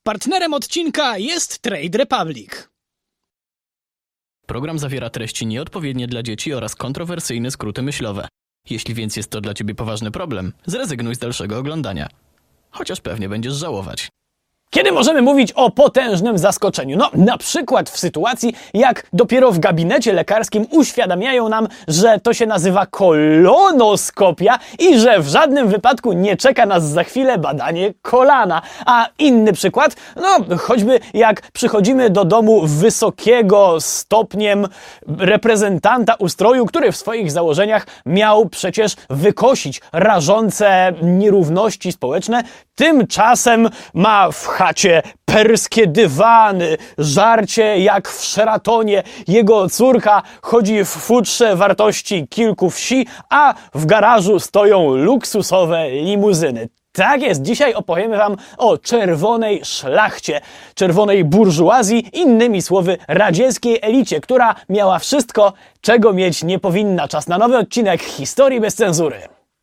Partnerem odcinka jest Trade Republic. Program zawiera treści nieodpowiednie dla dzieci oraz kontrowersyjne skróty myślowe. Jeśli więc jest to dla ciebie poważny problem, zrezygnuj z dalszego oglądania. Chociaż pewnie będziesz żałować. Kiedy możemy mówić o potężnym zaskoczeniu? No, na przykład w sytuacji, jak dopiero w gabinecie lekarskim uświadamiają nam, że to się nazywa kolonoskopia i że w żadnym wypadku nie czeka nas za chwilę badanie kolana. A inny przykład, no choćby jak przychodzimy do domu wysokiego stopniem reprezentanta ustroju, który w swoich założeniach miał przecież wykosić rażące nierówności społeczne, tymczasem ma w chacie perskie dywany, żarcie jak w Sheratonie, jego córka chodzi w futrze wartości kilku wsi, a w garażu stoją luksusowe limuzyny. Tak jest, dzisiaj opowiemy wam o czerwonej szlachcie, czerwonej burżuazji, innymi słowy radzieckiej elicie, która miała wszystko, czego mieć nie powinna. Czas na nowy odcinek Historii bez cenzury.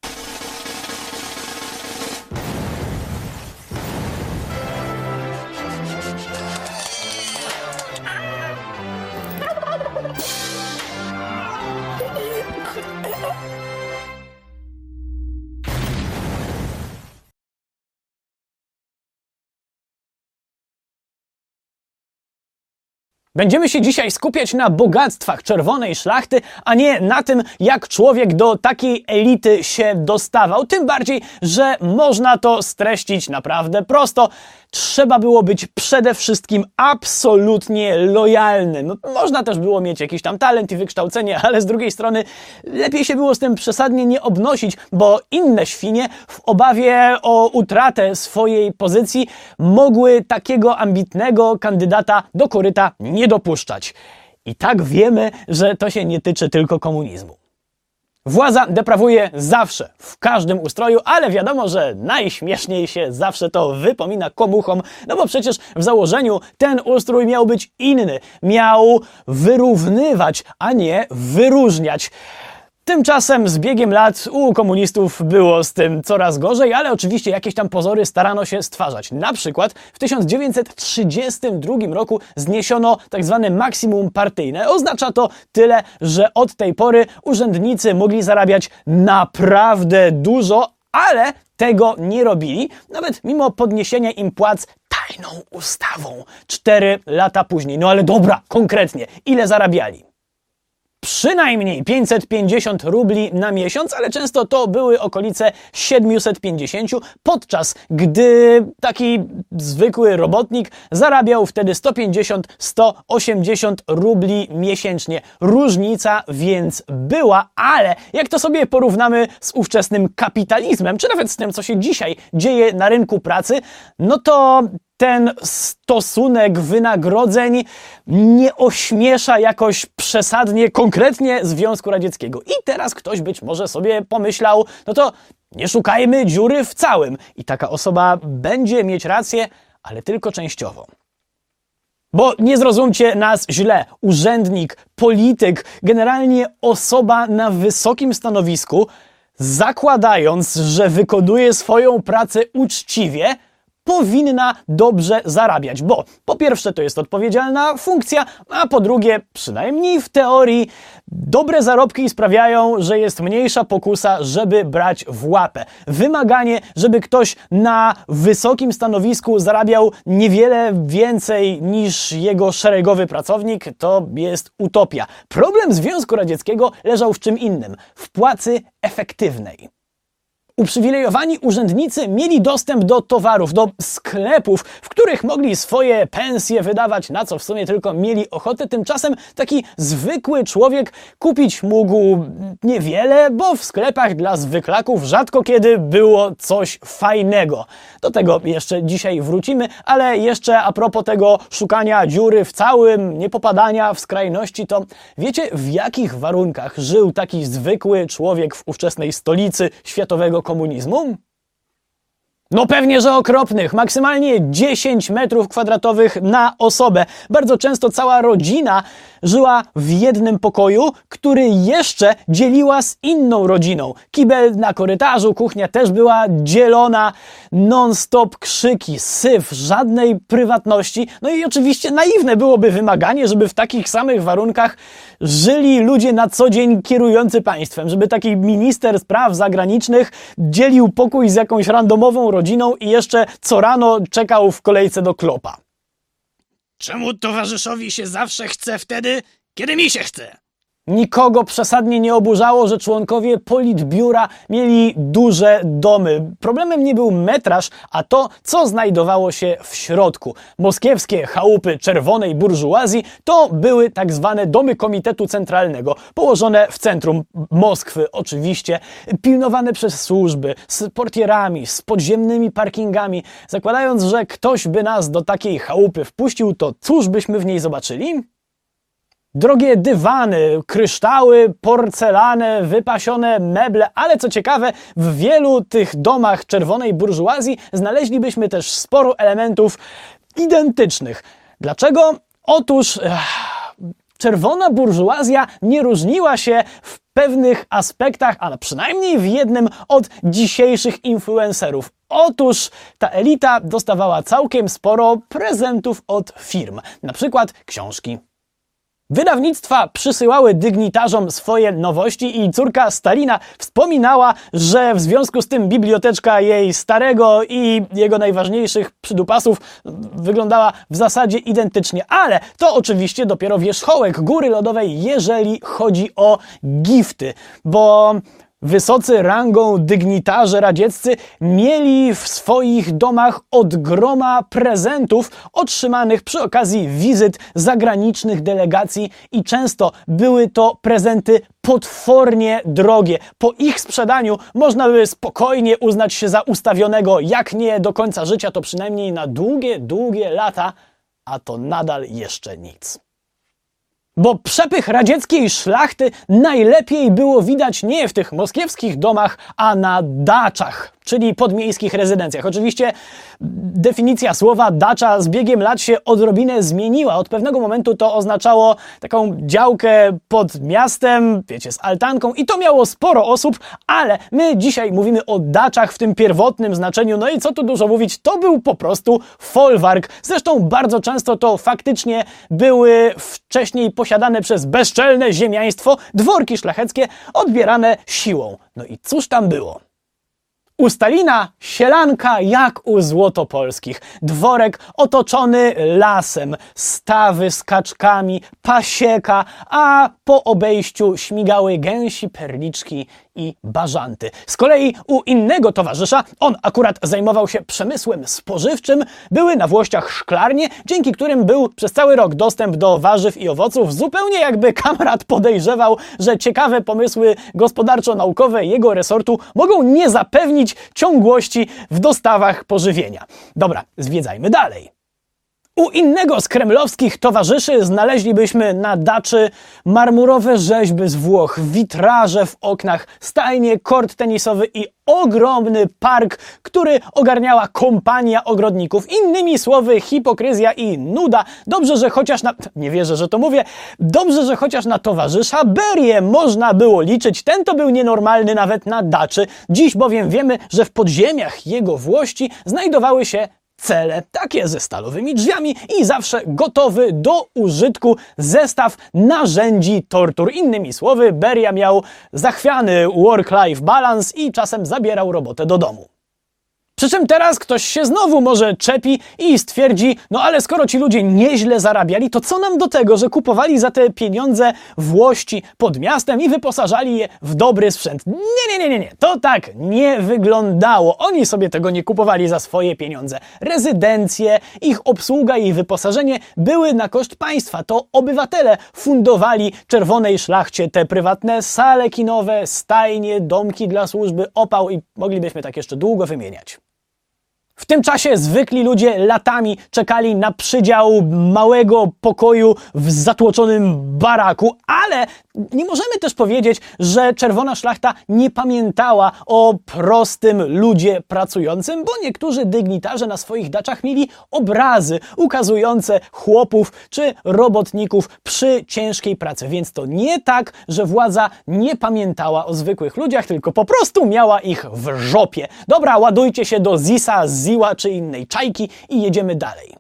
Będziemy się dzisiaj skupiać na bogactwach czerwonej szlachty, a nie na tym, jak człowiek do takiej elity się dostawał. Tym bardziej, że można to streścić naprawdę prosto. Trzeba było być przede wszystkim absolutnie lojalnym. Można też było mieć jakiś tam talent i wykształcenie, ale z drugiej strony lepiej się było z tym przesadnie nie obnosić, bo inne świnie w obawie o utratę swojej pozycji mogły takiego ambitnego kandydata do koryta nie dopuszczać. I tak wiemy, że to się nie tyczy tylko komunizmu. Władza deprawuje zawsze, w każdym ustroju, ale wiadomo, że najśmieszniej się zawsze to wypomina komuchom, no bo przecież w założeniu ten ustrój miał być inny, miał wyrównywać, a nie wyróżniać. Tymczasem z biegiem lat u komunistów było z tym coraz gorzej, ale oczywiście jakieś tam pozory starano się stwarzać. Na przykład w 1932 roku zniesiono tzw. maksimum partyjne. Oznacza to tyle, że od tej pory urzędnicy mogli zarabiać naprawdę dużo, ale tego nie robili, nawet mimo podniesienia im płac tajną ustawą 4 lata później. No ale dobra, konkretnie, ile zarabiali? Przynajmniej 550 rubli na miesiąc, ale często to były okolice 750, podczas gdy taki zwykły robotnik zarabiał wtedy 150-180 rubli miesięcznie. Różnica więc była, ale jak to sobie porównamy z ówczesnym kapitalizmem, czy nawet z tym, co się dzisiaj dzieje na rynku pracy, no to ten stosunek wynagrodzeń nie ośmiesza jakoś przesadnie, konkretnie Związku Radzieckiego. I teraz ktoś być może sobie pomyślał, no to nie szukajmy dziury w całym. I taka osoba będzie mieć rację, ale tylko częściowo. Bo nie zrozumcie nas źle, urzędnik, polityk, generalnie osoba na wysokim stanowisku, zakładając, że wykonuje swoją pracę uczciwie, powinna dobrze zarabiać, bo po pierwsze to jest odpowiedzialna funkcja, a po drugie, przynajmniej w teorii, dobre zarobki sprawiają, że jest mniejsza pokusa, żeby brać w łapę. Wymaganie, żeby ktoś na wysokim stanowisku zarabiał niewiele więcej niż jego szeregowy pracownik, to jest utopia. Problem Związku Radzieckiego leżał w czym innym, w płacy efektywnej. Uprzywilejowani urzędnicy mieli dostęp do towarów, do sklepów, w których mogli swoje pensje wydawać, na co w sumie tylko mieli ochotę. Tymczasem taki zwykły człowiek kupić mógł niewiele, bo w sklepach dla zwyklaków rzadko kiedy było coś fajnego. Do tego jeszcze dzisiaj wrócimy, ale jeszcze a propos tego szukania dziury w całym, nie popadania w skrajności, to wiecie, w jakich warunkach żył taki zwykły człowiek w ówczesnej stolicy światowego komunizmu? No pewnie, że okropnych. Maksymalnie 10 metrów kwadratowych na osobę. Bardzo często cała rodzina żyła w jednym pokoju, który jeszcze dzieliła z inną rodziną. Kibel na korytarzu, kuchnia też była dzielona, non-stop krzyki, syf, żadnej prywatności. No i oczywiście naiwne byłoby wymaganie, żeby w takich samych warunkach żyli ludzie na co dzień kierujący państwem, żeby taki minister spraw zagranicznych dzielił pokój z jakąś randomową rodziną i jeszcze co rano czekał w kolejce do klopa. Czemu towarzyszowi się zawsze chce wtedy, kiedy mi się chce? Nikogo przesadnie nie oburzało, że członkowie politbiura mieli duże domy. Problemem nie był metraż, a to, co znajdowało się w środku. Moskiewskie chałupy czerwonej burżuazji to były tak zwane domy Komitetu Centralnego, położone w centrum Moskwy oczywiście, pilnowane przez służby, z portierami, z podziemnymi parkingami. Zakładając, że ktoś by nas do takiej chałupy wpuścił, to cóż byśmy w niej zobaczyli? Drogie dywany, kryształy, porcelany, wypasione meble, ale co ciekawe, w wielu tych domach czerwonej burżuazji znaleźlibyśmy też sporo elementów identycznych. Dlaczego? Otóż czerwona burżuazja nie różniła się w pewnych aspektach, a przynajmniej w jednym, od dzisiejszych influencerów. Otóż ta elita dostawała całkiem sporo prezentów od firm, na przykład książki. Wydawnictwa przysyłały dygnitarzom swoje nowości i córka Stalina wspominała, że w związku z tym biblioteczka jej starego i jego najważniejszych przydupasów wyglądała w zasadzie identycznie. Ale to oczywiście dopiero wierzchołek góry lodowej, jeżeli chodzi o gifty, bo wysocy rangą dygnitarze radzieccy mieli w swoich domach od groma prezentów otrzymanych przy okazji wizyt zagranicznych delegacji i często były to prezenty potwornie drogie. Po ich sprzedaniu można by spokojnie uznać się za ustawionego, jak nie do końca życia, to przynajmniej na długie, długie lata, a to nadal jeszcze nic. Bo przepych radzieckiej szlachty najlepiej było widać nie w tych moskiewskich domach, a na daczach, czyli podmiejskich rezydencjach. Oczywiście definicja słowa dacza z biegiem lat się odrobinę zmieniła. Od pewnego momentu to oznaczało taką działkę pod miastem, wiecie, z altanką i to miało sporo osób, ale my dzisiaj mówimy o daczach w tym pierwotnym znaczeniu. No i co tu dużo mówić, to był po prostu folwark. Zresztą bardzo często to faktycznie były wcześniej posiadane przez bezczelne ziemiaństwo dworki szlacheckie odbierane siłą. No i cóż tam było? U Stalina sielanka jak u Złotopolskich. Dworek otoczony lasem, stawy z kaczkami, pasieka, a po obejściu śmigały gęsi, perliczki i bażanty. Z kolei u innego towarzysza, on akurat zajmował się przemysłem spożywczym, były na Włościach szklarnie, dzięki którym był przez cały rok dostęp do warzyw i owoców, zupełnie jakby kamrat podejrzewał, że ciekawe pomysły gospodarczo-naukowe jego resortu mogą nie zapewnić ciągłości w dostawach pożywienia. Dobra, zwiedzajmy dalej. U innego z kremlowskich towarzyszy znaleźlibyśmy na daczy marmurowe rzeźby z Włoch, witraże w oknach, stajnie, kort tenisowy i ogromny park, który ogarniała kompania ogrodników. Innymi słowy, hipokryzja i nuda. Dobrze, że chociaż na... Nie wierzę, że to mówię. Dobrze, że chociaż na towarzysza Berię można było liczyć. Ten to był nienormalny nawet na daczy. Dziś bowiem wiemy, że w podziemiach jego włości znajdowały się cele, takie ze stalowymi drzwiami i zawsze gotowy do użytku zestaw narzędzi tortur. Innymi słowy, Beria miał zachwiany work-life balance i czasem zabierał robotę do domu. Przy czym teraz ktoś się znowu może czepi i stwierdzi, no ale skoro ci ludzie nieźle zarabiali, to co nam do tego, że kupowali za te pieniądze włości pod miastem i wyposażali je w dobry sprzęt? Nie. To tak nie wyglądało. Oni sobie tego nie kupowali za swoje pieniądze. Rezydencje, ich obsługa i wyposażenie były na koszt państwa. To obywatele fundowali czerwonej szlachcie te prywatne sale kinowe, stajnie, domki dla służby, opał i moglibyśmy tak jeszcze długo wymieniać. W tym czasie zwykli ludzie latami czekali na przydział małego pokoju w zatłoczonym baraku, ale nie możemy też powiedzieć, że czerwona szlachta nie pamiętała o prostym ludzie pracującym, bo niektórzy dygnitarze na swoich daczach mieli obrazy ukazujące chłopów czy robotników przy ciężkiej pracy. Więc to nie tak, że władza nie pamiętała o zwykłych ludziach, tylko po prostu miała ich w żopie. Dobra, ładujcie się do Zisa, Ziła czy innej czajki i jedziemy dalej.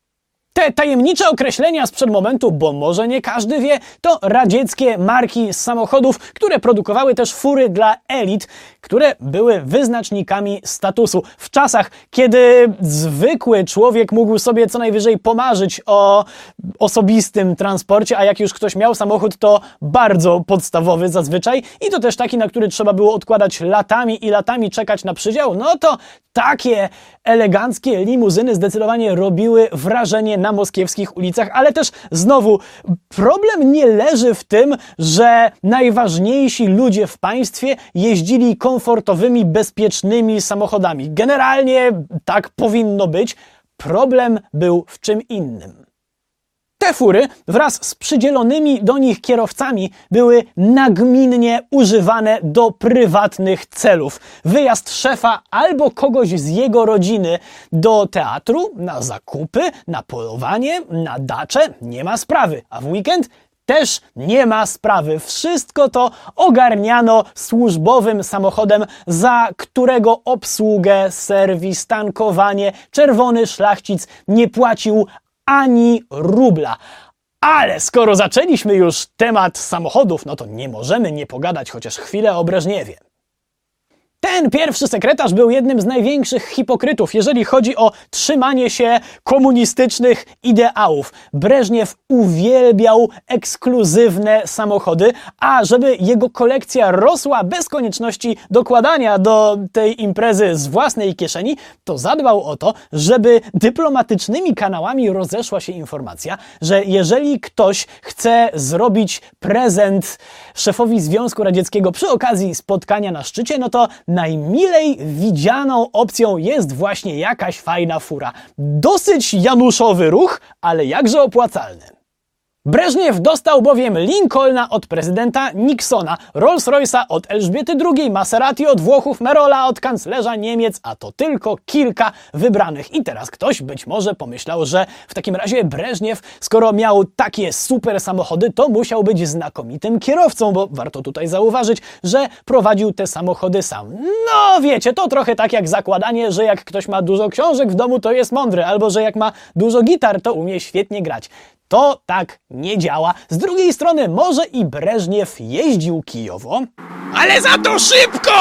Te tajemnicze określenia sprzed momentu, bo może nie każdy wie, to radzieckie marki samochodów, które produkowały też fury dla elit, które były wyznacznikami statusu. W czasach, kiedy zwykły człowiek mógł sobie co najwyżej pomarzyć o osobistym transporcie, a jak już ktoś miał samochód, to bardzo podstawowy zazwyczaj i to też taki, na który trzeba było odkładać latami i latami czekać na przydział, no to takie eleganckie limuzyny zdecydowanie robiły wrażenie na moskiewskich ulicach, ale też znowu problem nie leży w tym, że najważniejsi ludzie w państwie jeździli komfortowymi, bezpiecznymi samochodami. Generalnie tak powinno być. Problem był w czym innym. Te fury wraz z przydzielonymi do nich kierowcami były nagminnie używane do prywatnych celów. Wyjazd szefa albo kogoś z jego rodziny do teatru, na zakupy, na polowanie, na dacze nie ma sprawy, a w weekend też nie ma sprawy. Wszystko to ogarniano służbowym samochodem, za którego obsługę, serwis, tankowanie czerwony szlachcic nie płacił ani rubla. Ale skoro zaczęliśmy już temat samochodów, no to nie możemy nie pogadać chociaż chwilę o Breżniewie. Ten pierwszy sekretarz był jednym z największych hipokrytów, jeżeli chodzi o trzymanie się komunistycznych ideałów. Breżniew uwielbiał ekskluzywne samochody, a żeby jego kolekcja rosła bez konieczności dokładania do tej imprezy z własnej kieszeni, to zadbał o to, żeby dyplomatycznymi kanałami rozeszła się informacja, że jeżeli ktoś chce zrobić prezent szefowi Związku Radzieckiego przy okazji spotkania na szczycie, no to najmilej widzianą opcją jest właśnie jakaś fajna fura. Dosyć januszowy ruch, ale jakże opłacalny. Breżniew dostał bowiem Lincolna od prezydenta Nixona, Rolls-Royce'a od Elżbiety II, Maserati od Włochów, Merola od kanclerza Niemiec, a to tylko kilka wybranych. I teraz ktoś być może pomyślał, że w takim razie Breżniew, skoro miał takie super samochody, to musiał być znakomitym kierowcą, bo warto tutaj zauważyć, że prowadził te samochody sam. No wiecie, to trochę tak jak zakładanie, że jak ktoś ma dużo książek w domu, to jest mądry, albo że jak ma dużo gitar, to umie świetnie grać. To tak nie działa. Z drugiej strony może i Breżniew jeździł kijowo, Ale za to szybko!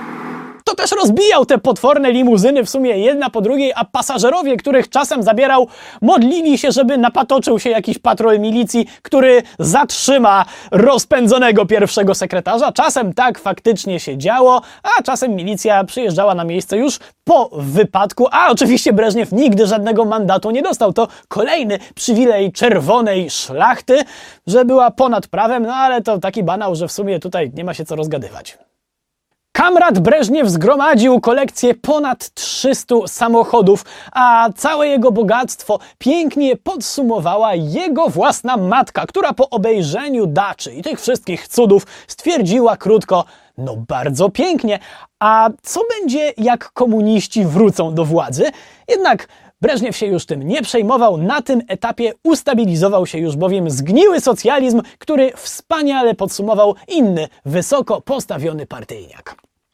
to też rozbijał te potworne limuzyny w sumie jedna po drugiej, a pasażerowie, których czasem zabierał, modlili się, żeby napatoczył się jakiś patrol milicji, który zatrzyma rozpędzonego pierwszego sekretarza. Czasem tak faktycznie się działo, a czasem milicja przyjeżdżała na miejsce już po wypadku, a oczywiście Breżniew nigdy żadnego mandatu nie dostał. To kolejny przywilej czerwonej szlachty, że była ponad prawem, no ale to taki banał, że w sumie tutaj nie ma się co rozgadywać. Kamrat Breżniew zgromadził kolekcję ponad 300 samochodów, a całe jego bogactwo pięknie podsumowała jego własna matka, która po obejrzeniu daczy i tych wszystkich cudów stwierdziła krótko: no bardzo pięknie, a co będzie, jak komuniści wrócą do władzy? Jednak Breżniew się już tym nie przejmował, na tym etapie ustabilizował się już bowiem zgniły socjalizm, który wspaniale podsumował inny, wysoko postawiony partyjniak.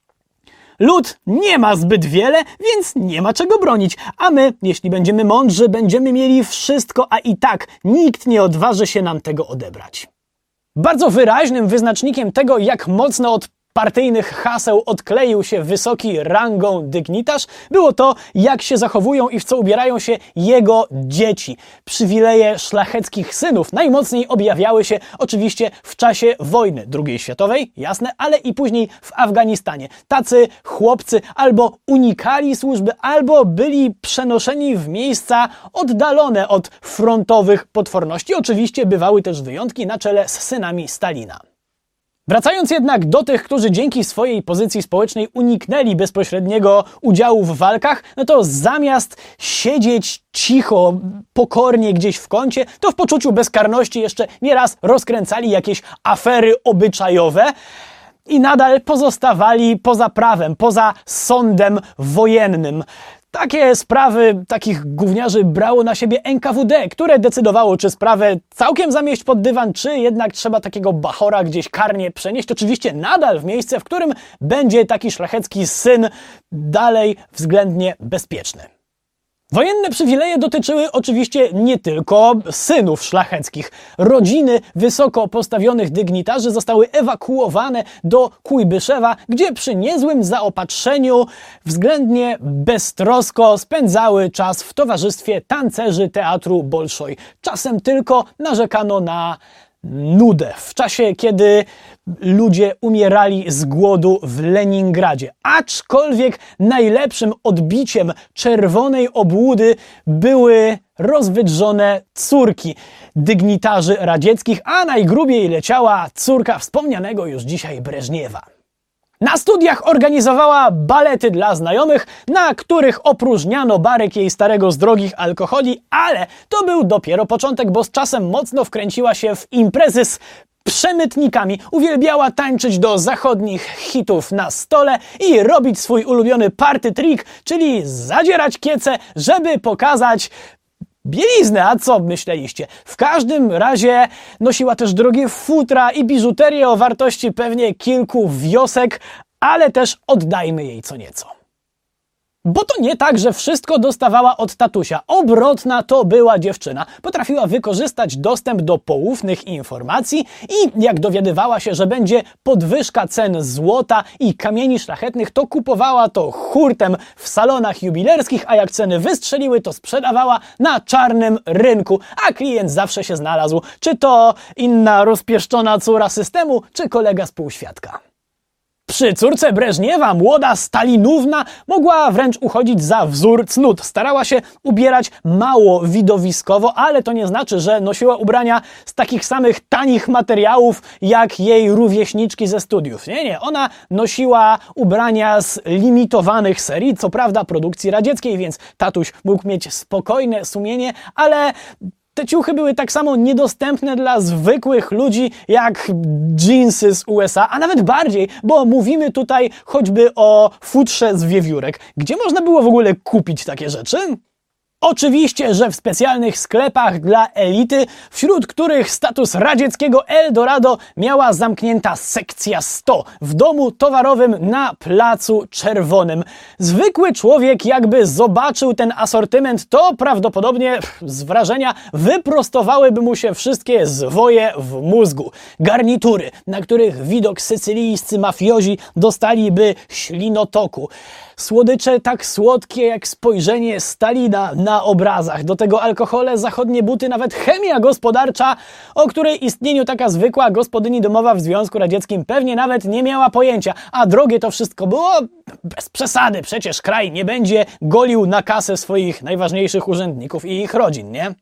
Lud nie ma zbyt wiele, więc nie ma czego bronić, a my, jeśli będziemy mądrzy, będziemy mieli wszystko, a i tak nikt nie odważy się nam tego odebrać. Bardzo wyraźnym wyznacznikiem tego, jak mocno od partyjnych haseł odkleił się wysoki rangą dygnitarz, było to, jak się zachowują i w co ubierają się jego dzieci. Przywileje szlacheckich synów najmocniej objawiały się oczywiście w czasie wojny II światowej, jasne, ale i później w Afganistanie. Tacy chłopcy albo unikali służby, albo byli przenoszeni w miejsca oddalone od frontowych potworności. Oczywiście bywały też wyjątki na czele z synami Stalina. Wracając jednak do tych, którzy dzięki swojej pozycji społecznej uniknęli bezpośredniego udziału w walkach, no to zamiast siedzieć cicho, pokornie gdzieś w kącie, to w poczuciu bezkarności jeszcze nieraz rozkręcali jakieś afery obyczajowe i nadal pozostawali poza prawem, poza sądem wojennym. Takie sprawy takich gówniarzy brało na siebie NKWD, które decydowało, czy sprawę całkiem zamieść pod dywan, czy jednak trzeba takiego bachora gdzieś karnie przenieść. Oczywiście nadal w miejsce, w którym będzie taki szlachecki syn dalej względnie bezpieczny. Wojenne przywileje dotyczyły oczywiście nie tylko synów szlacheckich. Rodziny wysoko postawionych dygnitarzy zostały ewakuowane do Kujbyszewa, gdzie przy niezłym zaopatrzeniu względnie beztrosko spędzały czas w towarzystwie tancerzy teatru Bolszoi. Czasem tylko narzekano na nudę w czasie, kiedy ludzie umierali z głodu w Leningradzie. Aczkolwiek najlepszym odbiciem czerwonej obłudy były rozwydrzone córki dygnitarzy radzieckich, a najgrubiej leciała córka wspomnianego już dzisiaj Breżniewa. Na studiach organizowała balety dla znajomych, na których opróżniano baryk jej starego z drogich alkoholi, ale to był dopiero początek, bo z czasem mocno wkręciła się w imprezy z przemytnikami. Uwielbiała tańczyć do zachodnich hitów na stole i robić swój ulubiony party trick, czyli zadzierać kiece, żeby pokazać bieliznę, a co myśleliście? W każdym razie nosiła też drogie futra i biżuterię o wartości pewnie kilku wiosek, ale też oddajmy jej co nieco. Bo to nie tak, że wszystko dostawała od tatusia. Obrotna to była dziewczyna. Potrafiła wykorzystać dostęp do poufnych informacji i jak dowiadywała się, że będzie podwyżka cen złota i kamieni szlachetnych, to kupowała to hurtem w salonach jubilerskich, a jak ceny wystrzeliły, to sprzedawała na czarnym rynku, a klient zawsze się znalazł. Czy to inna rozpieszczona córa systemu, czy kolega współświadka. Przy córce Breżniewa młoda Stalinówna mogła wręcz uchodzić za wzór cnót. Starała się ubierać mało widowiskowo, ale to nie znaczy, że nosiła ubrania z takich samych tanich materiałów jak jej rówieśniczki ze studiów. Nie, ona nosiła ubrania z limitowanych serii, co prawda produkcji radzieckiej, więc tatuś mógł mieć spokojne sumienie, ale te ciuchy były tak samo niedostępne dla zwykłych ludzi jak dżinsy z USA, a nawet bardziej, bo mówimy tutaj choćby o futrze z wiewiórek. Gdzie można było w ogóle kupić takie rzeczy? Oczywiście, że w specjalnych sklepach dla elity, wśród których status radzieckiego Eldorado miała zamknięta sekcja 100 w domu towarowym na Placu Czerwonym. Zwykły człowiek jakby zobaczył ten asortyment, to prawdopodobnie z wrażenia wyprostowałyby mu się wszystkie zwoje w mózgu. Garnitury, na których widok sycylijscy mafiozi dostaliby ślinotoku. Słodycze tak słodkie jak spojrzenie Stalina na obrazach. Do tego alkohole, zachodnie buty, nawet chemia gospodarcza, o której istnieniu taka zwykła gospodyni domowa w Związku Radzieckim pewnie nawet nie miała pojęcia. A drogie to wszystko było? Bez przesady, przecież kraj nie będzie golił na kasę swoich najważniejszych urzędników i ich rodzin, nie?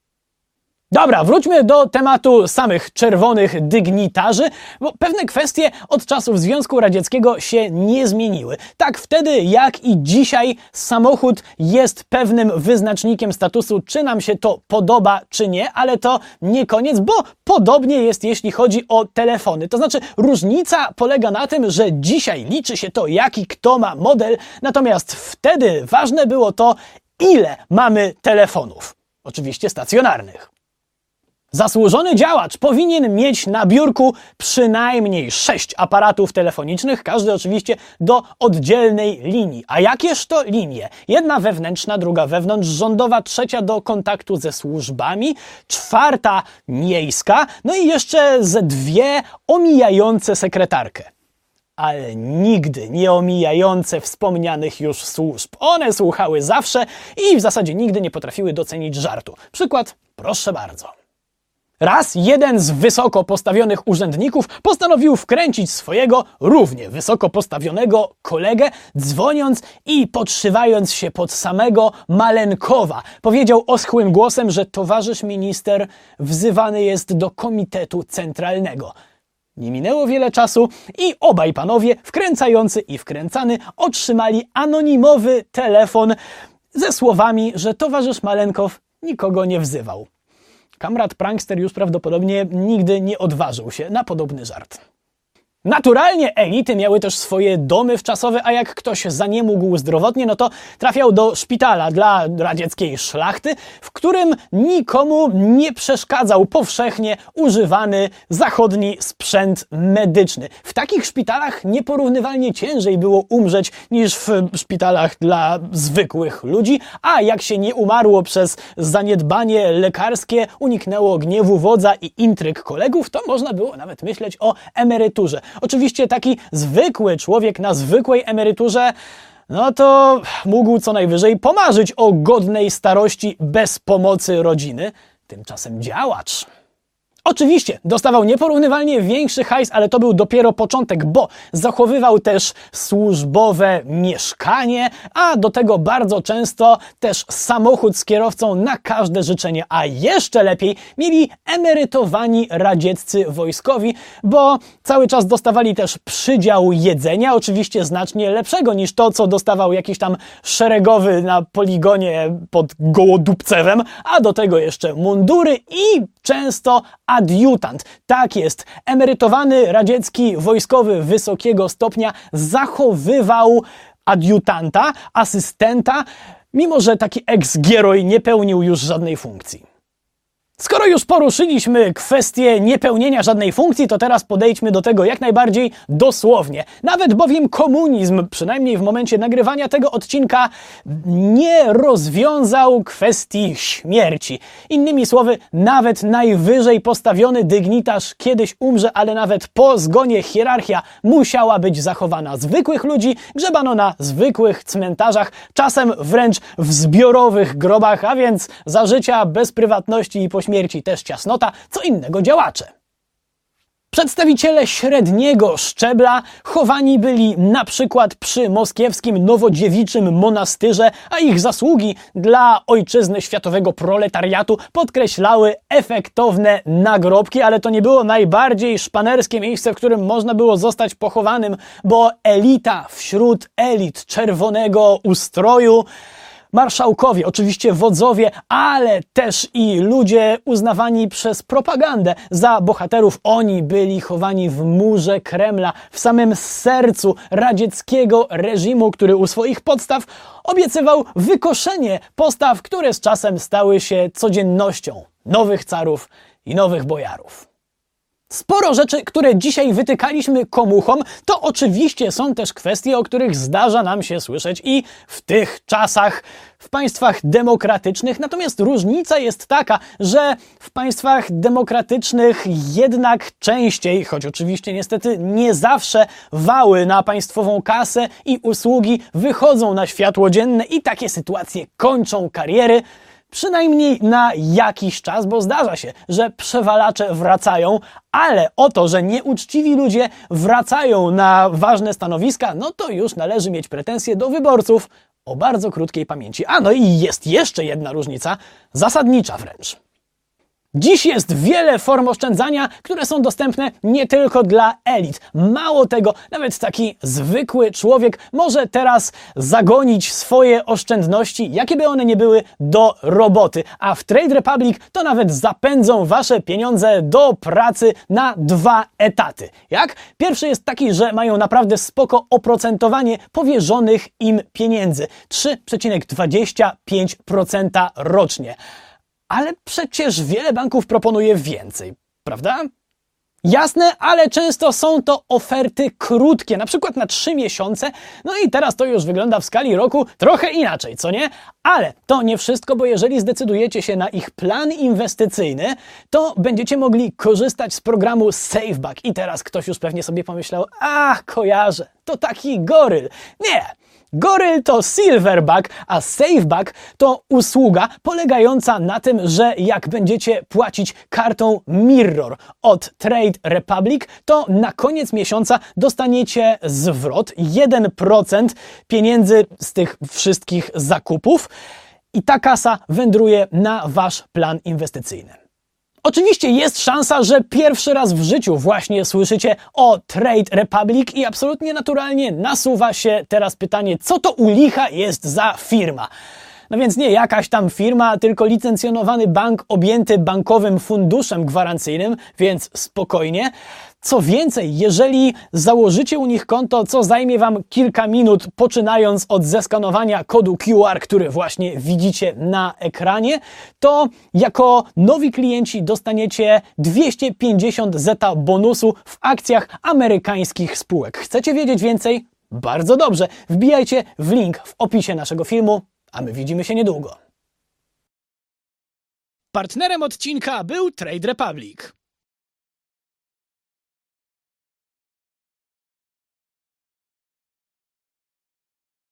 Dobra, wróćmy do tematu samych czerwonych dygnitarzy, bo pewne kwestie od czasów Związku Radzieckiego się nie zmieniły. Tak wtedy jak i dzisiaj samochód jest pewnym wyznacznikiem statusu, czy nam się to podoba, czy nie, ale to nie koniec, bo podobnie jest jeśli chodzi o telefony. To znaczy różnica polega na tym, że dzisiaj liczy się to, jaki kto ma model, natomiast wtedy ważne było to, ile mamy telefonów. Oczywiście stacjonarnych. Zasłużony działacz powinien mieć na biurku przynajmniej 6 aparatów telefonicznych, każdy oczywiście do oddzielnej linii. A jakież to linie? Jedna wewnętrzna, druga wewnątrzrządowa, trzecia do kontaktu ze służbami, czwarta miejska, no i jeszcze ze 2 omijające sekretarkę. Ale nigdy nie omijające wspomnianych już służb. One słuchały zawsze i w zasadzie nigdy nie potrafiły docenić żartu. Przykład, proszę bardzo. Raz jeden z wysoko postawionych urzędników postanowił wkręcić swojego równie wysoko postawionego kolegę, dzwoniąc i podszywając się pod samego Malenkowa. Powiedział oschłym głosem, że towarzysz minister wzywany jest do Komitetu Centralnego. Nie minęło wiele czasu i obaj panowie, wkręcający i wkręcany, otrzymali anonimowy telefon ze słowami, że towarzysz Malenkow nikogo nie wzywał. Kamrat prankster już prawdopodobnie nigdy nie odważył się na podobny żart. Naturalnie elity miały też swoje domy wczasowe, a jak ktoś zaniemógł zdrowotnie, no to trafiał do szpitala dla radzieckiej szlachty, w którym nikomu nie przeszkadzał powszechnie używany zachodni sprzęt medyczny. W takich szpitalach nieporównywalnie ciężej było umrzeć niż w szpitalach dla zwykłych ludzi, a jak się nie umarło przez zaniedbanie lekarskie, uniknęło gniewu wodza i intryg kolegów, to można było nawet myśleć o emeryturze. Oczywiście taki zwykły człowiek na zwykłej emeryturze, no to mógł co najwyżej pomarzyć o godnej starości bez pomocy rodziny. Tymczasem działacz oczywiście dostawał nieporównywalnie większy hajs, ale to był dopiero początek, bo zachowywał też służbowe mieszkanie, a do tego bardzo często też samochód z kierowcą na każde życzenie, a jeszcze lepiej mieli emerytowani radzieccy wojskowi, bo cały czas dostawali też przydział jedzenia, oczywiście znacznie lepszego niż to, co dostawał jakiś tam szeregowy na poligonie pod Gołodupcewem, a do tego jeszcze mundury i często adiutant. Tak jest. Emerytowany radziecki wojskowy wysokiego stopnia zachowywał adiutanta, asystenta, mimo że taki ex-gieroj nie pełnił już żadnej funkcji. Skoro już poruszyliśmy kwestię niepełnienia żadnej funkcji, to teraz podejdźmy do tego jak najbardziej dosłownie. Nawet bowiem komunizm, przynajmniej w momencie nagrywania tego odcinka, nie rozwiązał kwestii śmierci. Innymi słowy, nawet najwyżej postawiony dygnitarz kiedyś umrze, ale nawet po zgonie hierarchia musiała być zachowana. Zwykłych ludzi grzebano na zwykłych cmentarzach, czasem wręcz w zbiorowych grobach, a więc za życia bez prywatności i po śmierci też ciasnota, co innego działacze. Przedstawiciele średniego szczebla chowani byli na przykład przy moskiewskim nowodziewiczym monastyrze, a ich zasługi dla ojczyzny światowego proletariatu podkreślały efektowne nagrobki, ale to nie było najbardziej szpanerskie miejsce, w którym można było zostać pochowanym, bo elita wśród elit czerwonego ustroju, marszałkowie, oczywiście wodzowie, ale też i ludzie uznawani przez propagandę za bohaterów. Oni byli chowani w murze Kremla, w samym sercu radzieckiego reżimu, który u swoich podstaw obiecywał wykoszenie postaw, które z czasem stały się codziennością nowych carów i nowych bojarów. Sporo rzeczy, które dzisiaj wytykaliśmy komuchom, to oczywiście są też kwestie, o których zdarza nam się słyszeć i w tych czasach, w państwach demokratycznych. Natomiast różnica jest taka, że w państwach demokratycznych jednak częściej, choć oczywiście niestety nie zawsze, wały na państwową kasę i usługi wychodzą na światło dzienne i takie sytuacje kończą kariery. Przynajmniej na jakiś czas, bo zdarza się, że przewalacze wracają, ale o to, że nieuczciwi ludzie wracają na ważne stanowiska, no to już należy mieć pretensje do wyborców o bardzo krótkiej pamięci. A no i jest jeszcze jedna różnica, zasadnicza wręcz. Dziś jest wiele form oszczędzania, które są dostępne nie tylko dla elit. Mało tego, nawet taki zwykły człowiek może teraz zagonić swoje oszczędności, jakie by one nie były, do roboty. A w Trade Republic to nawet zapędzą wasze pieniądze do pracy na 2 etaty. Jak? Pierwszy jest taki, że mają naprawdę spoko oprocentowanie powierzonych im pieniędzy. 3,25% rocznie. Ale przecież wiele banków proponuje więcej, prawda? Jasne, ale często są to oferty krótkie, na przykład na 3 miesiące. No i teraz to już wygląda w skali roku trochę inaczej, co nie? Ale to nie wszystko, bo jeżeli zdecydujecie się na ich plan inwestycyjny, to będziecie mogli korzystać z programu SafeBack. I teraz ktoś już pewnie sobie pomyślał, kojarzę, to taki goryl. Nie! Goryl to Silverback, a Safeback to usługa polegająca na tym, że jak będziecie płacić kartą Mirror od Trade Republic, to na koniec miesiąca dostaniecie zwrot 1% pieniędzy z tych wszystkich zakupów i ta kasa wędruje na wasz plan inwestycyjny. Oczywiście jest szansa, że pierwszy raz w życiu właśnie słyszycie o Trade Republic i absolutnie naturalnie nasuwa się teraz pytanie, co to u licha jest za firma? No więc nie jakaś tam firma, tylko licencjonowany bank objęty bankowym funduszem gwarancyjnym, więc spokojnie. Co więcej, jeżeli założycie u nich konto, co zajmie Wam kilka minut, poczynając od zeskanowania kodu QR, który właśnie widzicie na ekranie, to jako nowi klienci dostaniecie 250 zeta bonusu w akcjach amerykańskich spółek. Chcecie wiedzieć więcej? Bardzo dobrze. Wbijajcie w link w opisie naszego filmu, a my widzimy się niedługo. Partnerem odcinka był Trade Republic.